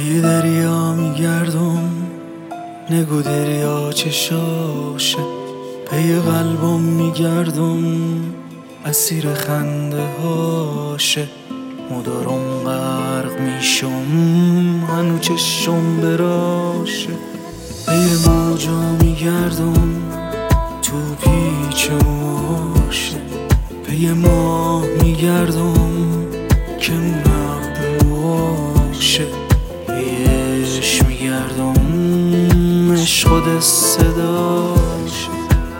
پی دریا میگردم، نگو دریا چشاشه. پی قلبم میگردم، اسیر خنده هاشه. مدارم غرق میشم، هنو چشم براشه. پی موجا میگردم، تو پیچ موشه. پی ماه میگردم که نقد باشه. پی عشق میگردم، عشق خود صداشه.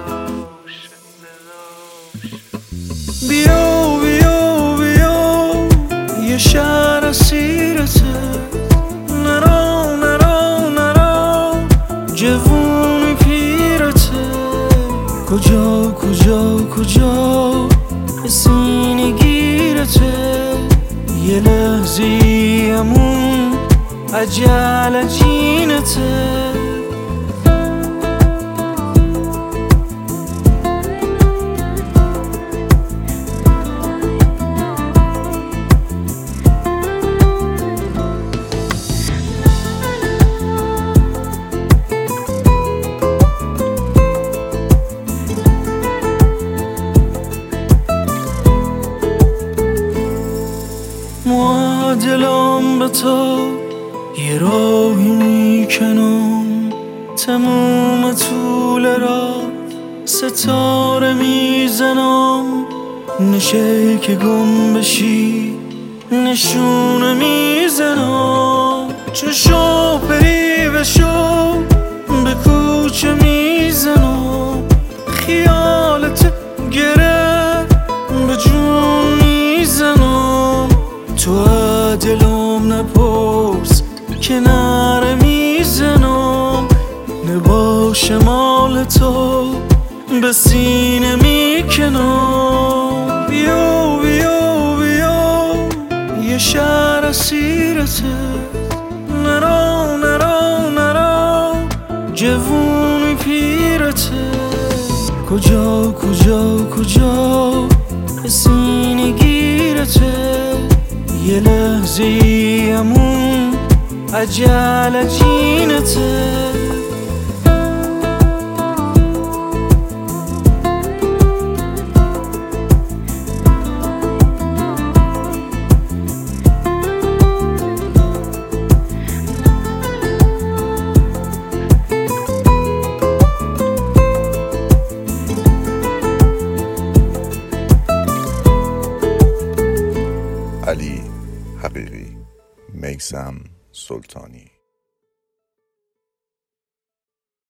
بیا بیا بیا، یه شهر اسیرته. نرو نرو نرو، جوونی پیرته. کجا کجا کجا، سینه گیرته. یه لحظی همون عجل جینته. دلم به تو یه راهی میکنم، تموم طول راه ستاره میزنم. نشه که گم بشی نشونه میزنم. چشو پری بشو به کوچه میزنم. خیالت گره به جون میزنم. تو دلم نپرس کنار میزنم. نباشه مال تو به سینه میکنم. بیا بیا بیا، یه شهر اسیرته. نرو نرو نرو، جوونی پیرته. کجا کجا کجا، سینه گیرته. یه لحظی همون عجل جینته. علی حقیقی، میثم سلطانی.